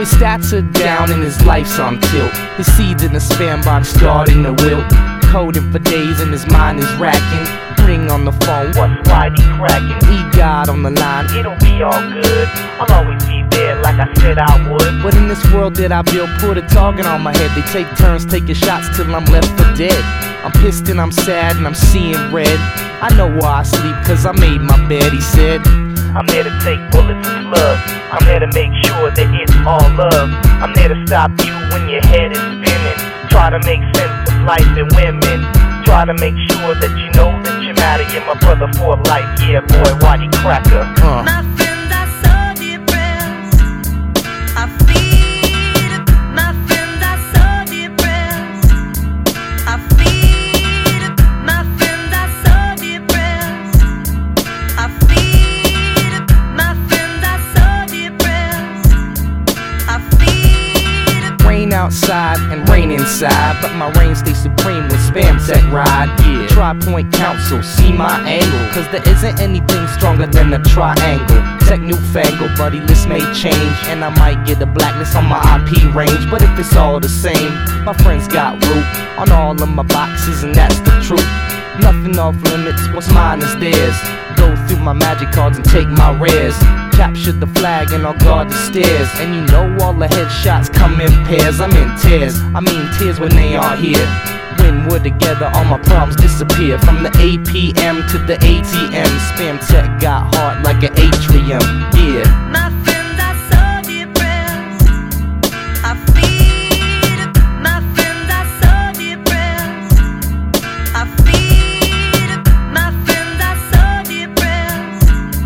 his stats are down and his life's on tilt. His seeds in the spam box starting to wilt. Coding for days and his mind is racking. Ring on the phone, what's Whitey cracking? E-God on the line, it'll be all good. I'll always be there like I said I would. But in this world that I built, put a target on my head. They take turns taking shots till I'm left for dead. I'm pissed and I'm sad and I'm seeing red. I know why I sleep cause I made my bed, he said. I'm there to take bullets and slugs. I'm there to make sure that it's all love. I'm there to stop you when your head is spinning. Try to make sense of life and women. Try to make sure that you know that you matter. You're my brother for life, yeah boy, Whitey Cracker. My friends are so depressed. I feel it. My friends are so depressed. I feel it. My friends are so depressed. I feel it. My friends are so depressed. I feel it. Rain outside and rain inside, but my reign stays supreme when Spam Tech ride. Yeah, Tri-Point Council, see my angle, cause there isn't anything stronger than a triangle. Tech newfangled, buddy, list may change, and I might get a blacklist on my IP range. But if it's all the same, my friends got root on all of my boxes, and that's the truth. Nothing off limits, what's mine is theirs. Go through my magic cards and take my rares. Capture the flag and I'll guard the stairs. And you know all the headshots come in pairs. I'm in tears, I mean tears when they aren't here. When we're together, all my problems disappear. From the APM to the ATM, Spam Tech got heart like an atrium. Yeah. My friends are so depressed. I feel it. My friends are so depressed. I feel it. My friends are so depressed.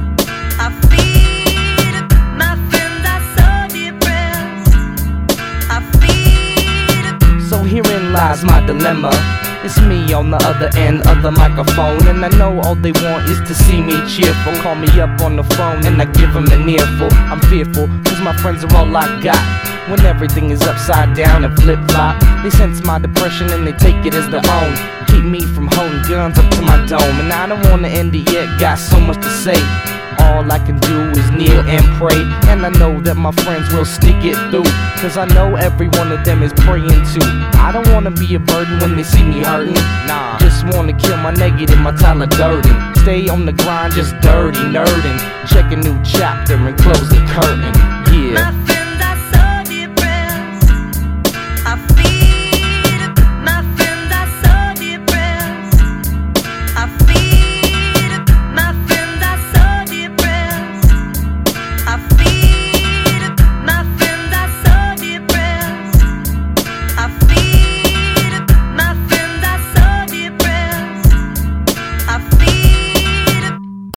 I feel it. My friends are so depressed. I feel it. So herein lies my dilemma. It's me on the other end of the microphone, and I know all they want is to see me cheerful. Call me up on the phone and I give them an earful. I'm fearful, cause my friends are all I got. When everything is upside down and flip-flop, they sense my depression and they take it as their own. Keep me from holding guns up to my dome, and I don't wanna end it yet, got so much to say. All I can do is kneel and pray, and I know that my friends will stick it through, cause I know every one of them is praying too. I don't wanna be a burden when they see me hurting. Nah, just wanna kill my negative, my Tyler Durden. Stay on the grind, just dirty nerding. Check a new chapter and close the curtain. Yeah.